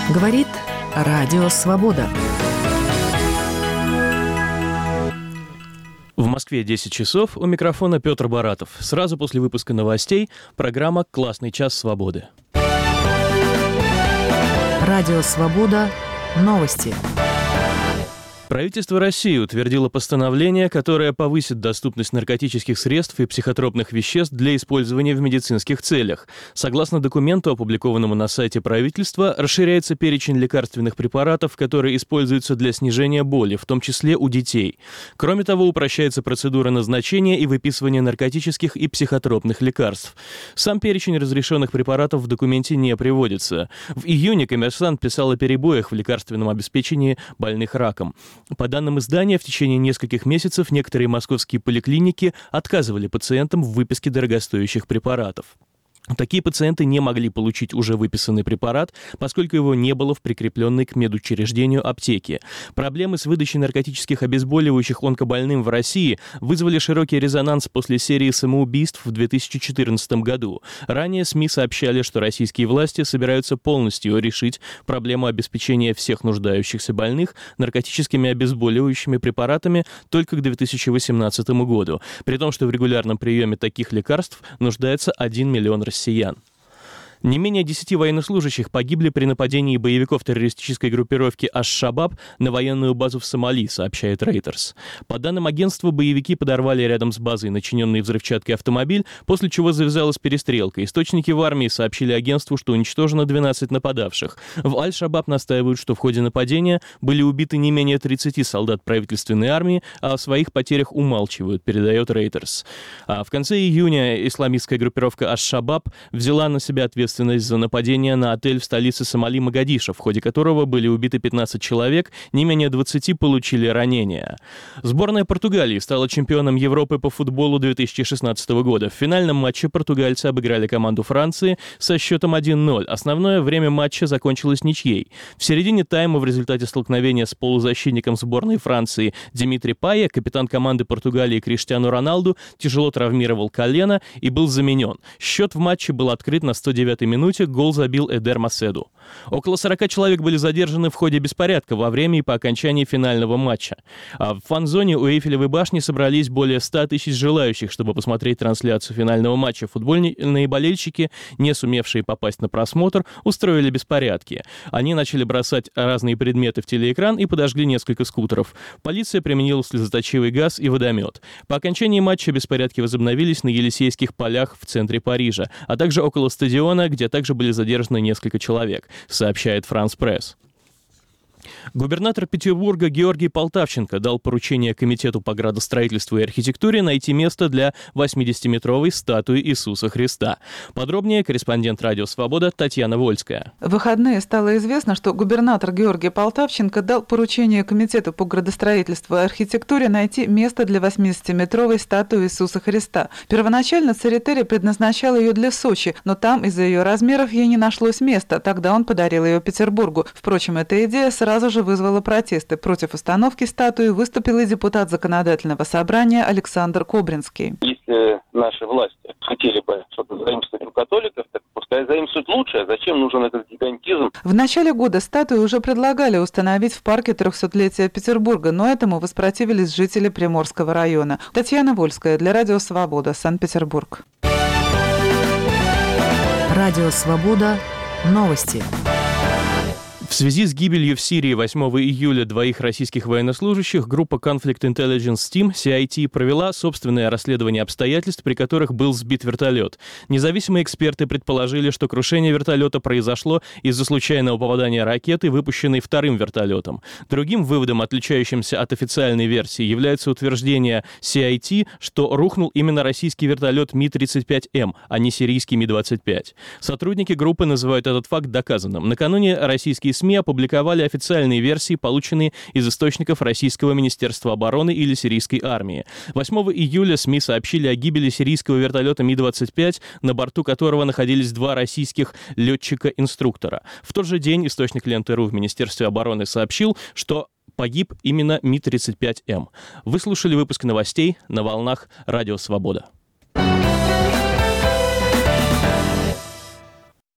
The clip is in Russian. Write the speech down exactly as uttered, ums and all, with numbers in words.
Говорит Радио Свобода. В Москве десять часов, у микрофона Петр Баратов. Сразу после выпуска новостей программа «Классный час свободы». Радио Свобода. Новости. Правительство России утвердило постановление, которое повысит доступность наркотических средств и психотропных веществ для использования в медицинских целях. Согласно документу, опубликованному на сайте правительства, расширяется перечень лекарственных препаратов, которые используются для снижения боли, в том числе у детей. Кроме того, упрощается процедура назначения и выписывания наркотических и психотропных лекарств. Сам перечень разрешенных препаратов в документе не приводится. В июне «Коммерсант» писал о перебоях в лекарственном обеспечении больных раком. По данным издания, в течение нескольких месяцев некоторые московские поликлиники отказывали пациентам в выписке дорогостоящих препаратов. Такие пациенты не могли получить уже выписанный препарат, поскольку его не было в прикрепленной к медучреждению аптеке. Проблемы с выдачей наркотических обезболивающих онкобольным в России вызвали широкий резонанс после серии самоубийств в две тысячи четырнадцатом году. Ранее СМИ сообщали, что российские власти собираются полностью решить проблему обеспечения всех нуждающихся больных наркотическими обезболивающими препаратами только к две тысячи восемнадцатому году, при том, что в регулярном приеме таких лекарств нуждается один миллион россиян. Россиян. Не менее десяти военнослужащих погибли при нападении боевиков террористической группировки «Аш-Шабаб» на военную базу в Сомали, сообщает Reuters. По данным агентства, боевики подорвали рядом с базой начиненный взрывчаткой автомобиль, после чего завязалась перестрелка. Источники в армии сообщили агентству, что уничтожено двенадцать нападавших. В «Аль-Шабаб» настаивают, что в ходе нападения были убиты не менее тридцати солдат правительственной армии, а о своих потерях умалчивают, передает Reuters. А в конце июня исламистская группировка «Аш-Шабаб» взяла на себя ответственность за нападение на отель в столице Сомали Могадишо, в ходе которого были убиты пятнадцать человек, не менее двадцати получили ранения. Сборная Португалии стала чемпионом Европы по футболу две тысячи шестнадцатого года. В финальном матче португальцы обыграли команду Франции со счетом один ноль. Основное время матча закончилось ничьей. В середине тайма в результате столкновения с полузащитником сборной Франции Димитри Пайе капитан команды Португалии Криштиану Роналду тяжело травмировал колено и был заменен. Счет в матче был открыт на сто девятой минуте, гол забил Эдер Маседу. Около сорока человек были задержаны в ходе беспорядка во время и по окончании финального матча. А в фан-зоне у Эйфелевой башни собрались более ста тысяч желающих, чтобы посмотреть трансляцию финального матча. Футбольные болельщики, не сумевшие попасть на просмотр, устроили беспорядки. Они начали бросать разные предметы в телеэкран и подожгли несколько скутеров. Полиция применила слезоточивый газ и водомет. По окончании матча беспорядки возобновились на Елисейских полях в центре Парижа, а также около стадиона, где также были задержаны несколько человек, сообщает France Press. Губернатор Петербурга Георгий Полтавченко дал поручение Комитету по градостроительству и архитектуре найти место для восьмидесятиметровой статуи Иисуса Христа. Подробнее корреспондент Радио Свобода Татьяна Вольская. В выходные стало известно, что губернатор Георгий Полтавченко дал поручение Комитету по градостроительству и архитектуре найти место для восьмидесятиметровой статуи Иисуса Христа. Первоначально Церетели предназначал ее для Сочи, но там из-за ее размеров ей не нашлось места. Тогда он подарил ее Петербургу. Впрочем, эта идея сразу же вызвала протесты. Против установки статуи выступил и депутат Законодательного собрания Александр Кобринский. Если наши власти хотели бы что-то заимствовать у католиков, так пускай заимствуют лучше. Зачем нужен этот гигантизм? В начале года статую уже предлагали установить в парке трехсотлетия Петербурга, но этому воспротивились жители Приморского района. Татьяна Вольская для Радио Свобода, Санкт-Петербург. Радио Свобода. Новости. В связи с гибелью в Сирии восьмого июля двоих российских военнослужащих группа Conflict Intelligence Team (си ай ти) провела собственное расследование обстоятельств, при которых был сбит вертолет. Независимые эксперты предположили, что крушение вертолета произошло из-за случайного попадания ракеты, выпущенной вторым вертолетом. Другим выводом, отличающимся от официальной версии, является утверждение си ай ти, что рухнул именно российский вертолет Ми тридцать пять эм, а не сирийский Ми двадцать пять. Сотрудники группы называют этот факт доказанным. Накануне российские СМИ опубликовали официальные версии, полученные из источников Российского Министерства обороны или сирийской армии. восьмого июля СМИ сообщили о гибели сирийского вертолета Ми двадцать пять, на борту которого находились два российских летчика-инструктора. В тот же день источник Ленты.ру в Министерстве обороны сообщил, что погиб именно Ми тридцать пять эм. Вы слушали выпуск новостей на волнах Радио Свобода.